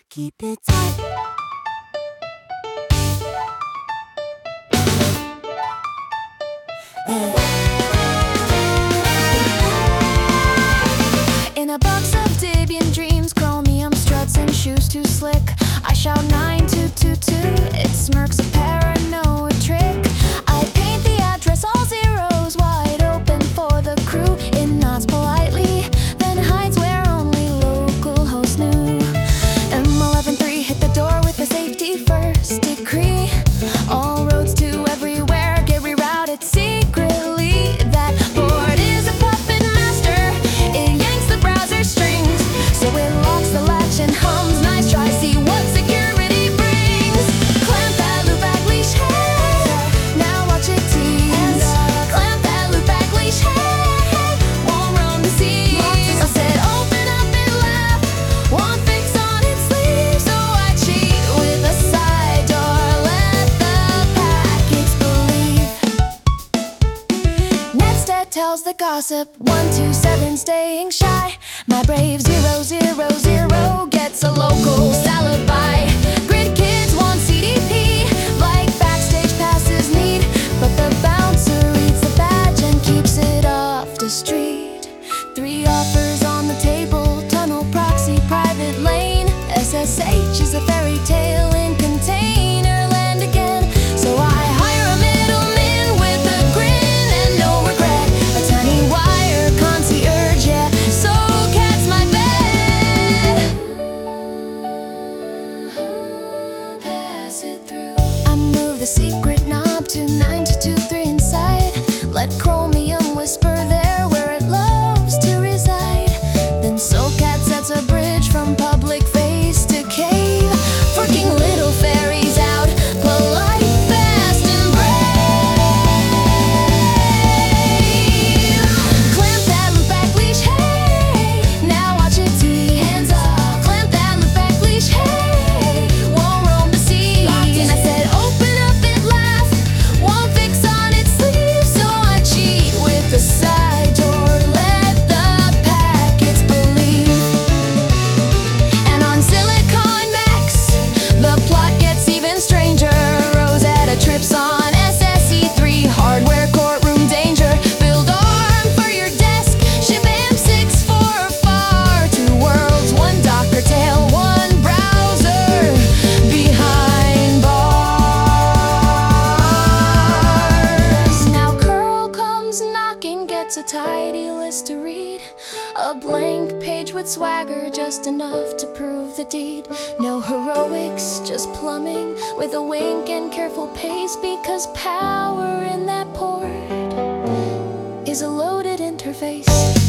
keep it tight. In a box of Debian dreams, chromium struts and shoes too slick, I shout 9222, it smirks a paranoid trick. I paint the address all zeros wide open for the crew. It nods politely, then hides where only local hosts knew. M113 hit the door with a safety first decree. All roads to everywhere get rerouted secretly. That board is a puppet master, it yanks the browser strings, so it locks the latch and hums. Nice try, see what security brings. Clamp that loop back leash, hey, now watch it tease. Clamp that loop back leash, hey, won't roam the seas. I said open up and laugh, one fix on its sleeve, so I cheat with a side door. Let the packets believe. Netstead tells the gossip 127 staying shy. My brave 000 gets a local salad buy. Grid kids want CDP, like backstage passes need, but the bouncer reads the badge and keeps it off the street. 3 offers on the table: tunnel, proxy, private lane. SSH is a fairy tale in container land again, so I hire a middleman with a grin and no regret. A tiny wire concierge, yeah, so cat's my bed. Pass it through. I move the secret knob to 9223 inside. Let chromium whisper there where it loves to reside. Then SoCat sets a bridge from public face to cave, forking little fairies out, polite, fast, and brave. Clamp that loop back leash, hey, now watch it tease. Hands up. Clamp that loop back leash, hey, won't roam the seas. And I said open up and laugh, one fix on its sleeve, so I cheat with the side door. Let the packets believe. And on Silicon Max, the plot gets even stranger. Rosetta trips on SSE3, hardware courtroom danger. Build ARM for your desk, ship M6 for far. 2 worlds, 1 Docker tail, 1 browser behind bars. Now Curl comes knocking, gets a tidy list to read. A blank page with swagger, just enough to prove the deed. No heroics, just plumbing with a wink and careful pace, because power in that port is a loaded interface.